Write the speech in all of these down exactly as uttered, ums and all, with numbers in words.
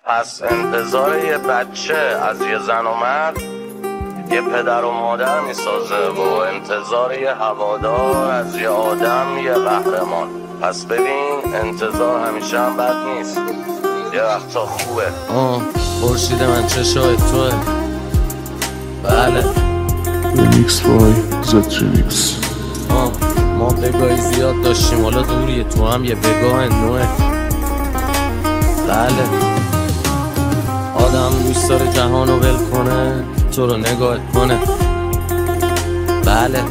پس انتظار یه بچه از یه زن و مرد یه پدر و مادر میسازه و انتظار یه هوادار از یه آدم یه قهرمان. پس ببین انتظار همیشه هم بد نیست، یه وقتا خوبه. آه خورشید من چشای توه. بله ریمیکس بای زد ریمیکس. آه ما بگاهی زیاد داشتیم، حالا دوریه، تو هم یه بگاه نوه. بله آدم دوست داره جهانو ول کنه، تو رو نگاه کنه. بله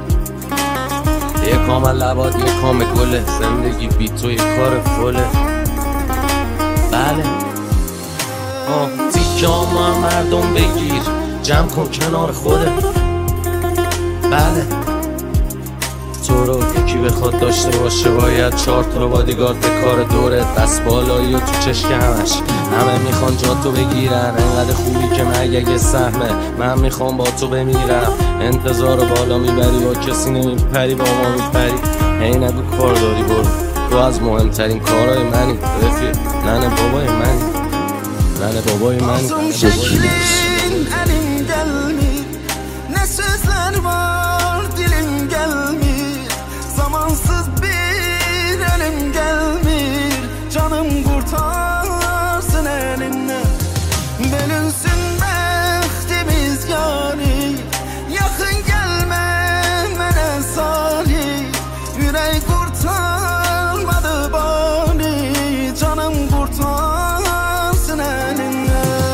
یه کام لباد یه کام گله، زندگی بی تو یه کار فله. بله آه تیکه ما هم مردم بگیر، جمع کن کنار خوده. بله تو رو یکی بخواد داشته باشه باید چهار تا بادیگارد به کار دوره، دست بالایی و تو چشک همش همه میخوان جا تو بگیرن. انقدر خوبی که مگه سهمه، من میخوام با تو بمیرم. انتظار بالا میبری با کسی نمیپری، با ما میپری. هی نگو کار داری برو، تو از مهمترین کارهای منی رفیق. ننه بابای منی، ننه بابای منی. زد ریمیکس. Elim gelmir, ne sözler var dilim gelmir. Zamansız bir elim gelmir, canım kurtarsın elinle. Bölünsün bəxtimiz yani, yakın gelme mene salih. Yürek kurtarmadı bani, canım kurtarsın elinle.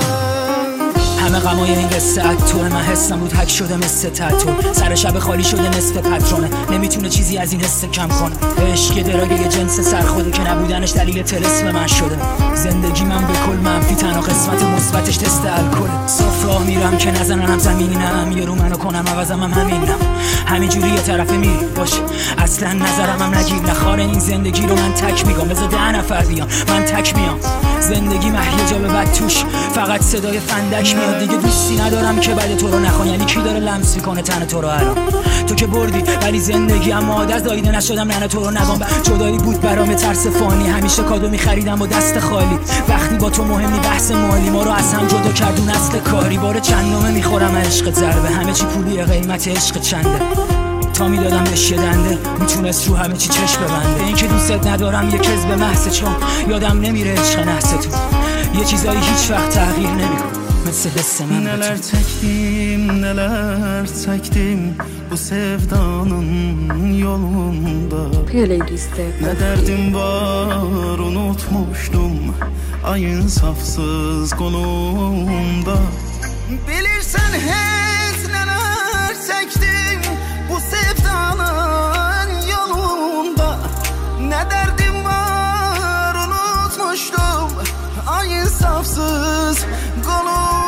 همه غمای این قصه اکتوره، من حسم بود حک شده مثل تتو. سر شب خالی شده نصف پترونه، نمیتونه چیزی از این حسه کم کنه. عشق یه دراگ یه جنس سرخوده که نبودنش دلیل طلسم من شده. زندگی من به کل منفی، تنها قسمت مثبتش تست الکله. صاف راه میرم که نزننم زمینم، یه رو منو کنم عوضم هم همینم. همینجوری یه طرفه میری باشه، اصلا نظرم هم نگیر. نخوار این زندگی رو من تک میگم، بذار ده نفر بیان من تک میام. زندگی محیه جا به بد توش، فقط صدای فندک میاد. دیگه دوستی ندارم که بعد تو رو نخوان، یعنی کی داره لمس میکنه تن تو رو الان؟ تو که بردی ولی زندگی اما عادت زایده نشدم ننه تو رو نگم. جدایی بود برام ترس فانی، همیشه کادو میخریدم با دست خالی. وقتی با تو مهمی بحث مالی، ما رو از هم جدا کردون اصل کاری. بار چندمه میخورم عشق ضربه، همه چی پولیه قیمت عشق چنده. تا میدادم بهش یه دنده، میتونست رو همه چی چشم ببنده. این که دوست ندارم یه کذب محض، چون یادم نمیره عشق نحستون. یه چیزایی هیچ وقت تغییر نمیکنه مثل حس من. Neler çektim, neler çektim bu sevdanın yolunda. Playlist'te Ne derdim var unutmuştum ayın safsız kolunda. Bilirsen hiç neler çektim bu sevdanın yolunda. Ne derdim var unutmuştum ayın safsız kolunda.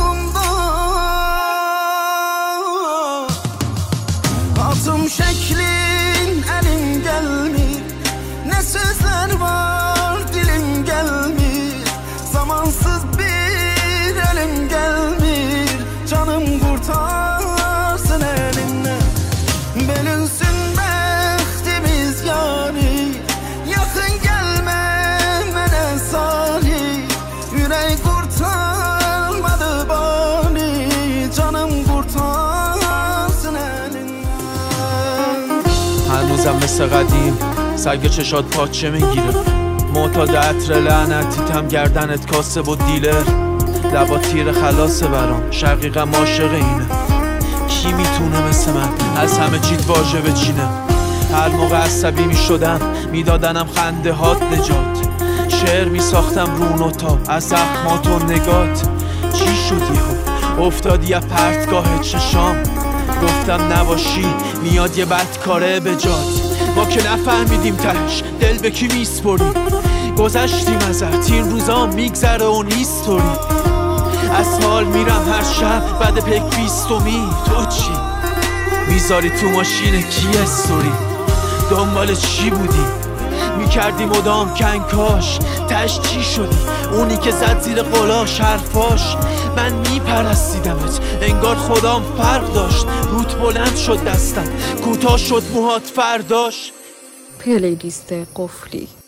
Atım şeklin elim gelmir, ne sözler var dilim gelmir. Zamansız bir elim gelmir, canım kurtarsın elinle. Bölünsün bəxtimiz yani, yakın gelme mene salih. Yürek kurtarmadı bani, canım kurtarsın elinle. هنوزم مثل قدیم سگ چشات پاچه میگیره. معتاد عطر لعنتیتم گردنت کاسه و دیلر. لبا تیر خلاصه برام، شقیقم عاشق اینه. کی میتونه مثل من از همه چیت واژه بچینه؟ هر موقع عصبی میشدم میدادنم خنده هات نجات. شعر میساختم رو نوتا از زخمات و نگات. چی شدی ها؟ افتادی از پرتگاه چشام. گفتم نباشی میاد یه بدکاره به جات. ما که نفهمیدیم تهش دل به کی میسپری. گذشتیم ازت این روزا میگذره اون هیستوری. از حال میرم هر شب بعد پک بیستومی. تو چی؟ میذاری تو ماشین کی استوری؟ دنبال چی بودی؟ میکردی مدام کنکاش. تش چی شدی؟ اونی که زد زیر قلاش حرفاش. من میپرستیدمت انگار خدام فرق داشت. روت بلند شد دستم، کوتاه شد موهات فرداش. پلیلیست قفلی.